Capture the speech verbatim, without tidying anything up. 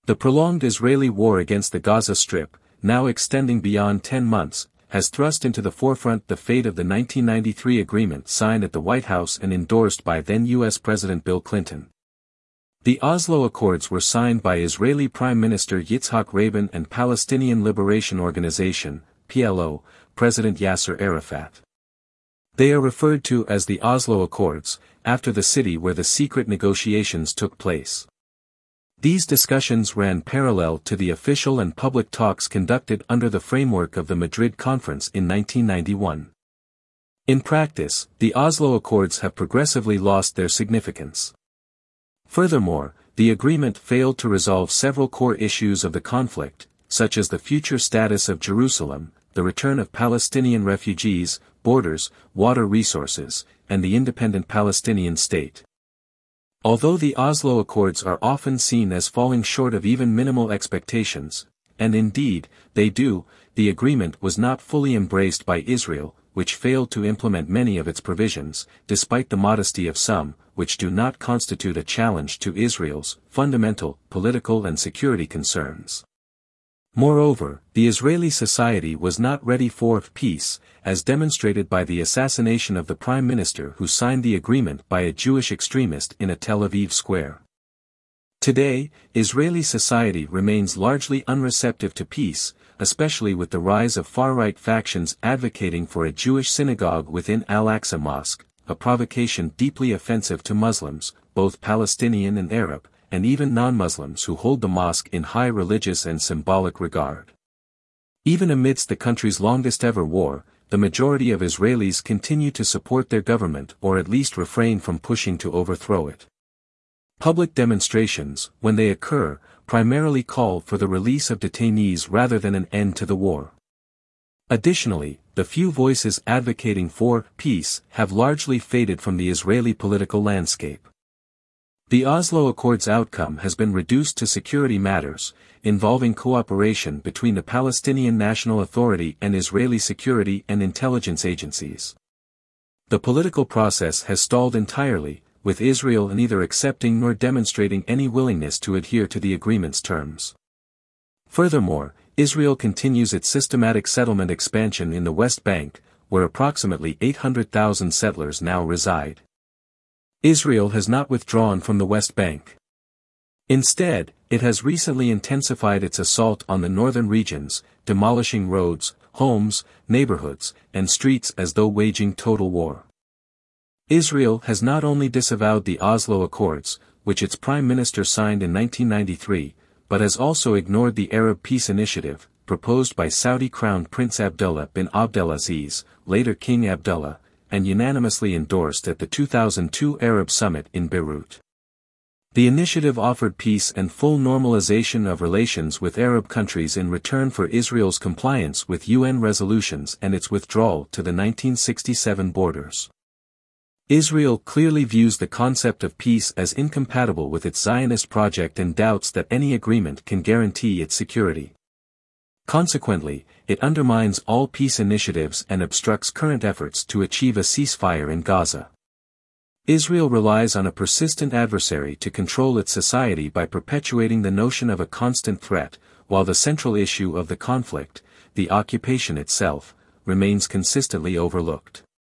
The prolonged Israeli war against the Gaza Strip, now extending beyond ten months, has thrust into the forefront the fate of the nineteen ninety-three agreement signed at the White House and endorsed by then U S President Bill Clinton. The Oslo Accords were signed by Israeli Prime Minister Yitzhak Rabin and Palestinian Liberation Organization, P L O, President Yasser Arafat. They are referred to as the Oslo Accords, after the city where the secret negotiations took place. These discussions ran parallel to the official and public talks conducted under the framework of the Madrid Conference in nineteen ninety-one. In practice, the Oslo Accords have progressively lost their significance. Furthermore, the agreement failed to resolve several core issues of the conflict, such as the future status of Jerusalem, the return of Palestinian refugees, borders, water resources, and the independent Palestinian state. Although the Oslo Accords are often seen as falling short of even minimal expectations, and indeed, they do, the agreement was not fully embraced by Israel, which failed to implement many of its provisions, despite the modesty of some, which do not constitute a challenge to Israel's fundamental political and security concerns. Moreover, the Israeli society was not ready for peace, as demonstrated by the assassination of the prime minister who signed the agreement by a Jewish extremist in a Tel Aviv square. Today, Israeli society remains largely unreceptive to peace, especially with the rise of far-right factions advocating for a Jewish synagogue within Al-Aqsa Mosque, a provocation deeply offensive to Muslims, both Palestinian and Arab, and even non-Muslims who hold the mosque in high religious and symbolic regard. Even amidst the country's longest-ever war, the majority of Israelis continue to support their government or at least refrain from pushing to overthrow it. Public demonstrations, when they occur, primarily call for the release of detainees rather than an end to the war. Additionally, the few voices advocating for peace have largely faded from the Israeli political landscape. The Oslo Accords outcome has been reduced to security matters, involving cooperation between the Palestinian National Authority and Israeli security and intelligence agencies. The political process has stalled entirely, with Israel neither accepting nor demonstrating any willingness to adhere to the agreement's terms. Furthermore, Israel continues its systematic settlement expansion in the West Bank, where approximately eight hundred thousand settlers now reside. Israel has not withdrawn from the West Bank. Instead, it has recently intensified its assault on the northern regions, demolishing roads, homes, neighborhoods, and streets as though waging total war. Israel has not only disavowed the Oslo Accords, which its prime minister signed in nineteen ninety-three, but has also ignored the Arab Peace Initiative, proposed by Saudi Crown Prince Abdullah bin Abdelaziz, later King Abdullah, and unanimously endorsed at the two thousand two Arab Summit in Beirut. The initiative offered peace and full normalization of relations with Arab countries in return for Israel's compliance with U N resolutions and its withdrawal to the nineteen sixty-seven borders. Israel clearly views the concept of peace as incompatible with its Zionist project and doubts that any agreement can guarantee its security. Consequently, it undermines all peace initiatives and obstructs current efforts to achieve a ceasefire in Gaza. Israel relies on a persistent adversary to control its society by perpetuating the notion of a constant threat, while the central issue of the conflict, the occupation itself, remains consistently overlooked.